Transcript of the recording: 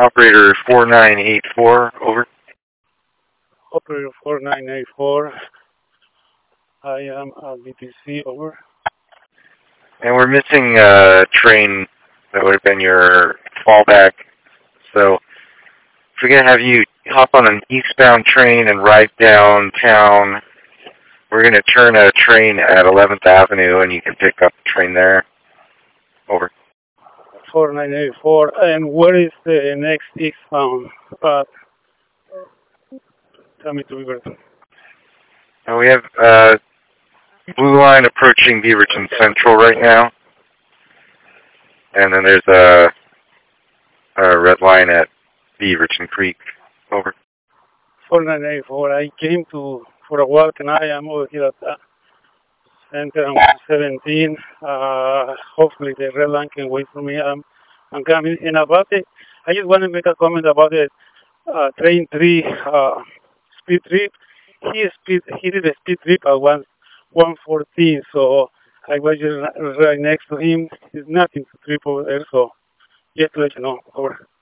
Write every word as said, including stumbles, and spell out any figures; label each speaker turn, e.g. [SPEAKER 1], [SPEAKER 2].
[SPEAKER 1] Operator four nine eight four, over.
[SPEAKER 2] Operator four nine eight four, I am at B T C, over.
[SPEAKER 1] And we're missing a train that would have been your fallback. So if we're going to have you hop on an eastbound train and ride downtown, we're going to turn a train at eleventh Avenue, and you can pick up the train there. Over.
[SPEAKER 2] four nine eight four, and where is the next eastbound path? Tell me to be better.
[SPEAKER 1] And we have uh, Blue Line approaching Beaverton Central right now. And then there's a, a red line at Beaverton Creek. Over.
[SPEAKER 2] four nine eight four, I came to for a walk, and I am over here at the center on seventeen. Uh, hopefully the red line can wait for me. I'm, I'm coming. And about it, I just want to make a comment about the uh, train three uh, speed trip. He speed he did a speed trip at one one fourteen, so I was just right next to him. There's nothing to trip over there, so just to let you know. Over.